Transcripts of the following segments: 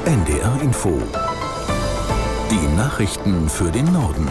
NDR Info. Die Nachrichten für den Norden.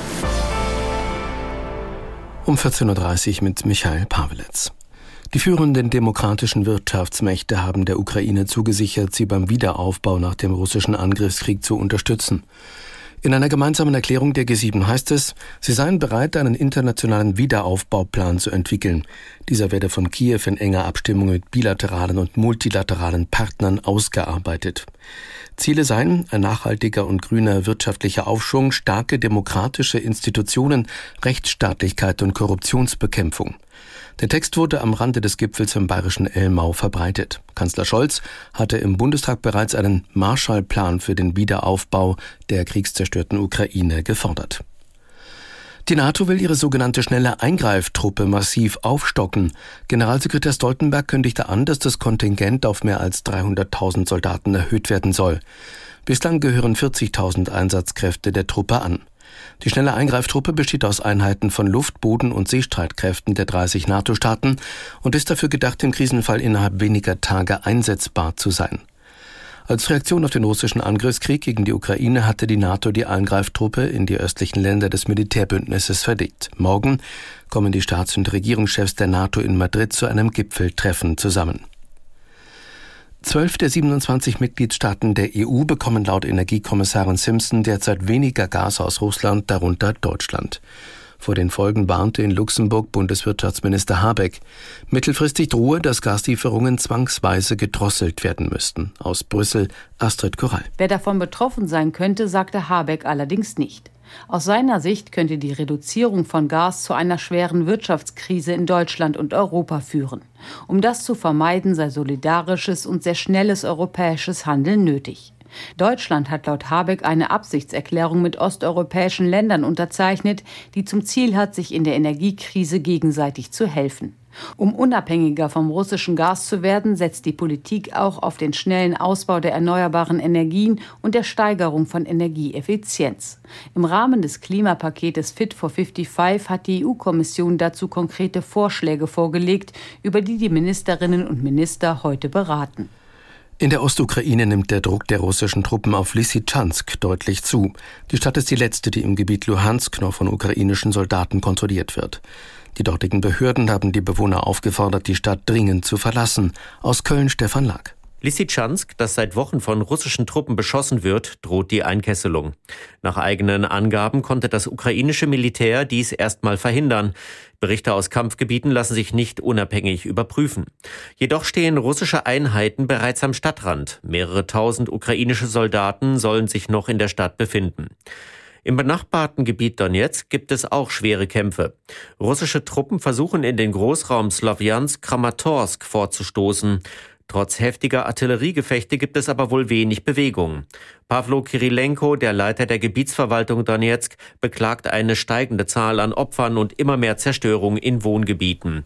Um 14.30 Uhr mit Michael Pavelitz. Die führenden demokratischen Wirtschaftsmächte haben der Ukraine zugesichert, sie beim Wiederaufbau nach dem russischen Angriffskrieg zu unterstützen. In einer gemeinsamen Erklärung der G7 heißt es, sie seien bereit, einen internationalen Wiederaufbauplan zu entwickeln. Dieser werde von Kiew in enger Abstimmung mit bilateralen und multilateralen Partnern ausgearbeitet. Ziele seien ein nachhaltiger und grüner wirtschaftlicher Aufschwung, starke demokratische Institutionen, Rechtsstaatlichkeit und Korruptionsbekämpfung. Der Text wurde am Rande des Gipfels im bayerischen Elmau verbreitet. Kanzler Scholz hatte im Bundestag bereits einen Marshallplan für den Wiederaufbau der kriegszerstörten Ukraine gefordert. Die NATO will ihre sogenannte schnelle Eingreiftruppe massiv aufstocken. Generalsekretär Stoltenberg kündigte an, dass das Kontingent auf mehr als 300.000 Soldaten erhöht werden soll. Bislang gehören 40.000 Einsatzkräfte der Truppe an. Die schnelle Eingreiftruppe besteht aus Einheiten von Luft-, Boden- und Seestreitkräften der 30 NATO-Staaten und ist dafür gedacht, im Krisenfall innerhalb weniger Tage einsetzbar zu sein. Als Reaktion auf den russischen Angriffskrieg gegen die Ukraine hatte die NATO die Eingreiftruppe in die östlichen Länder des Militärbündnisses verlegt. Morgen kommen die Staats- und Regierungschefs der NATO in Madrid zu einem Gipfeltreffen zusammen. 12 der 27 Mitgliedstaaten der EU bekommen laut Energiekommissarin Simpson derzeit weniger Gas aus Russland, darunter Deutschland. Vor den Folgen warnte in Luxemburg Bundeswirtschaftsminister Habeck. Mittelfristig drohe, dass Gaslieferungen zwangsweise gedrosselt werden müssten. Aus Brüssel, Astrid Korall. Wer davon betroffen sein könnte, sagte Habeck allerdings nicht. Aus seiner Sicht könnte die Reduzierung von Gas zu einer schweren Wirtschaftskrise in Deutschland und Europa führen. Um das zu vermeiden, sei solidarisches und sehr schnelles europäisches Handeln nötig. Deutschland hat laut Habeck eine Absichtserklärung mit osteuropäischen Ländern unterzeichnet, die zum Ziel hat, sich in der Energiekrise gegenseitig zu helfen. Um unabhängiger vom russischen Gas zu werden, setzt die Politik auch auf den schnellen Ausbau der erneuerbaren Energien und der Steigerung von Energieeffizienz. Im Rahmen des Klimapaketes Fit for 55 hat die EU-Kommission dazu konkrete Vorschläge vorgelegt, über die die Ministerinnen und Minister heute beraten. In der Ostukraine nimmt der Druck der russischen Truppen auf Lysychansk deutlich zu. Die Stadt ist die letzte, die im Gebiet Luhansk noch von ukrainischen Soldaten kontrolliert wird. Die dortigen Behörden haben die Bewohner aufgefordert, die Stadt dringend zu verlassen. Aus Köln Stefan Lack. Lysychansk, das seit Wochen von russischen Truppen beschossen wird, droht die Einkesselung. Nach eigenen Angaben konnte das ukrainische Militär dies erstmal verhindern. Berichte aus Kampfgebieten lassen sich nicht unabhängig überprüfen. Jedoch stehen russische Einheiten bereits am Stadtrand. Mehrere tausend ukrainische Soldaten sollen sich noch in der Stadt befinden. Im benachbarten Gebiet Donetsk gibt es auch schwere Kämpfe. Russische Truppen versuchen in den Großraum Slawjansk-Kramatorsk vorzustoßen. Trotz heftiger Artilleriegefechte gibt es aber wohl wenig Bewegung. Pawlo Kirilenko, der Leiter der Gebietsverwaltung Donetsk, beklagt eine steigende Zahl an Opfern und immer mehr Zerstörung in Wohngebieten.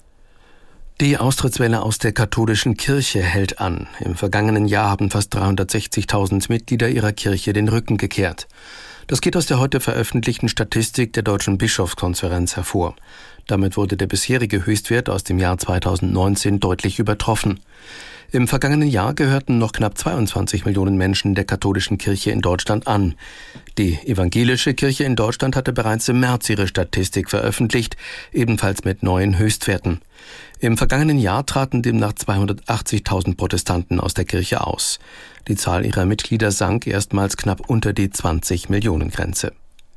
Die Austrittswelle aus der katholischen Kirche hält an. Im vergangenen Jahr haben fast 360.000 Mitglieder ihrer Kirche den Rücken gekehrt. Das geht aus der heute veröffentlichten Statistik der Deutschen Bischofskonferenz hervor. Damit wurde der bisherige Höchstwert aus dem Jahr 2019 deutlich übertroffen. Im vergangenen Jahr gehörten noch knapp 22 Millionen Menschen der katholischen Kirche in Deutschland an. Die evangelische Kirche in Deutschland hatte bereits im März ihre Statistik veröffentlicht, ebenfalls mit neuen Höchstwerten. Im vergangenen Jahr traten demnach 280.000 Protestanten aus der Kirche aus. Die Zahl ihrer Mitglieder sank erstmals knapp unter die 20-Millionen-Grenze.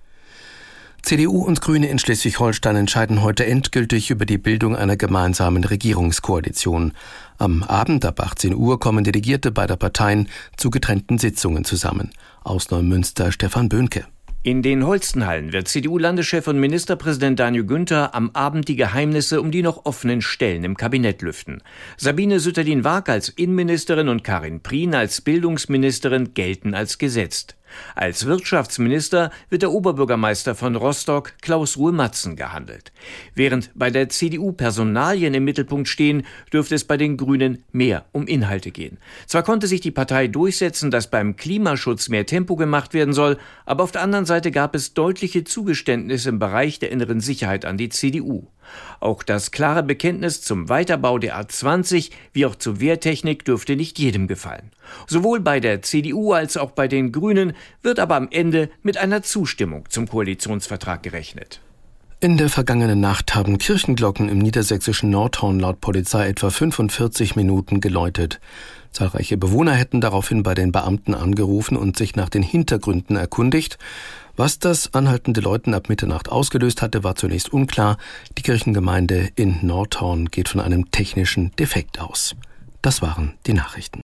CDU und Grüne in Schleswig-Holstein entscheiden heute endgültig über die Bildung einer gemeinsamen Regierungskoalition. Am Abend ab 18 Uhr kommen Delegierte beider Parteien zu getrennten Sitzungen zusammen. Aus Neumünster Stefan Böhnke. In den Holstenhallen wird CDU-Landeschef und Ministerpräsident Daniel Günther am Abend die Geheimnisse um die noch offenen Stellen im Kabinett lüften. Sabine Sütterlin-Waag als Innenministerin und Karin Prien als Bildungsministerin gelten als gesetzt. Als Wirtschaftsminister wird der Oberbürgermeister von Rostock, Klaus-Ruhe Matzen, gehandelt. Während bei der CDU Personalien im Mittelpunkt stehen, dürfte es bei den Grünen mehr um Inhalte gehen. Zwar konnte sich die Partei durchsetzen, dass beim Klimaschutz mehr Tempo gemacht werden soll, aber auf der anderen Seite gab es deutliche Zugeständnisse im Bereich der inneren Sicherheit an die CDU. Auch das klare Bekenntnis zum Weiterbau der A20 wie auch zur Wehrtechnik dürfte nicht jedem gefallen. Sowohl bei der CDU als auch bei den Grünen wird aber am Ende mit einer Zustimmung zum Koalitionsvertrag gerechnet. In der vergangenen Nacht haben Kirchenglocken im niedersächsischen Nordhorn laut Polizei etwa 45 Minuten geläutet. Zahlreiche Bewohner hätten daraufhin bei den Beamten angerufen und sich nach den Hintergründen erkundigt. Was das anhaltende Läuten ab Mitternacht ausgelöst hatte, war zunächst unklar. Die Kirchengemeinde in Nordhorn geht von einem technischen Defekt aus. Das waren die Nachrichten.